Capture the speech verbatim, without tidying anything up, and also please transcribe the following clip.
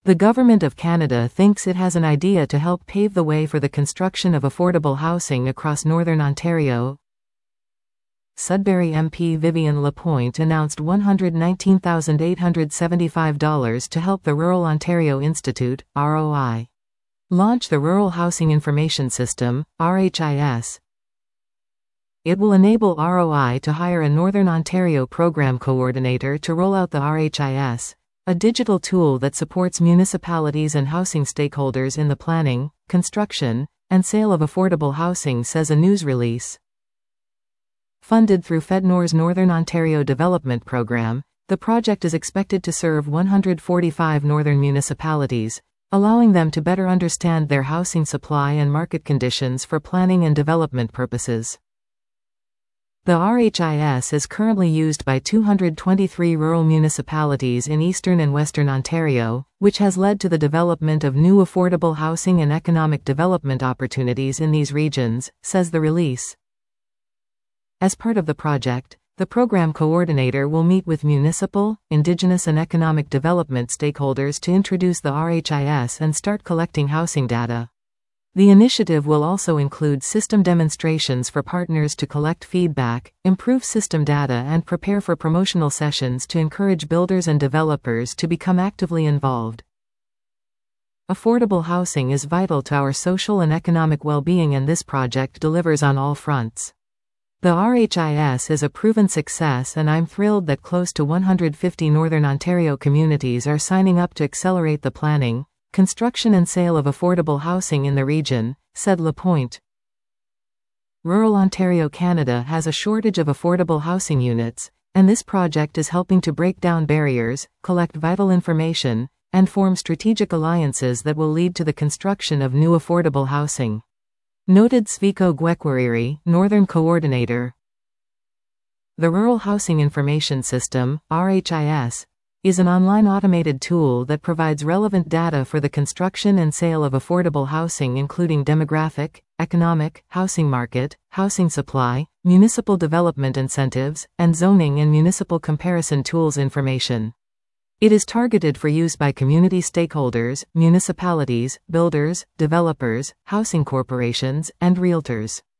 The Government of Canada thinks it has an idea to help pave the way for the construction of affordable housing across Northern Ontario. Sudbury M P Vivian Lapointe announced one hundred nineteen thousand eight hundred seventy-five dollars to help the Rural Ontario Institute, R O I, launch the Rural Housing Information System, R H I S. It will enable R O I to hire a Northern Ontario program coordinator to roll out the R H I S, a digital tool that supports municipalities and housing stakeholders in the planning, construction, and sale of affordable housing, says a news release. Funded through FedNor's Northern Ontario Development Program, the project is expected to serve one hundred forty-five northern municipalities, allowing them to better understand their housing supply and market conditions for planning and development purposes. The R H I S is currently used by two hundred twenty-three rural municipalities in eastern and western Ontario, which has led to the development of new affordable housing and economic development opportunities in these regions, says the release. As part of the project, the program coordinator will meet with municipal, Indigenous and economic development stakeholders to introduce the R H I S and start collecting housing data. The initiative will also include system demonstrations for partners to collect feedback, improve system data, and prepare for promotional sessions to encourage builders and developers to become actively involved. Affordable housing is vital to our social and economic well-being, and this project delivers on all fronts. The R H I S is a proven success, and I'm thrilled that close to one hundred fifty Northern Ontario communities are signing up to accelerate the planning, construction and sale of affordable housing in the region, said Lapointe. Rural Ontario, Canada has a shortage of affordable housing units, and this project is helping to break down barriers, collect vital information, and form strategic alliances that will lead to the construction of new affordable housing, noted Sviko Gwekwariri, Northern Coordinator. The Rural Housing Information System, R H I S, is an online automated tool that provides relevant data for the construction and sale of affordable housing, including demographic, economic, housing market, housing supply, municipal development incentives, and zoning and municipal comparison tools information. It is targeted for use by community stakeholders, municipalities, builders, developers, housing corporations, and realtors.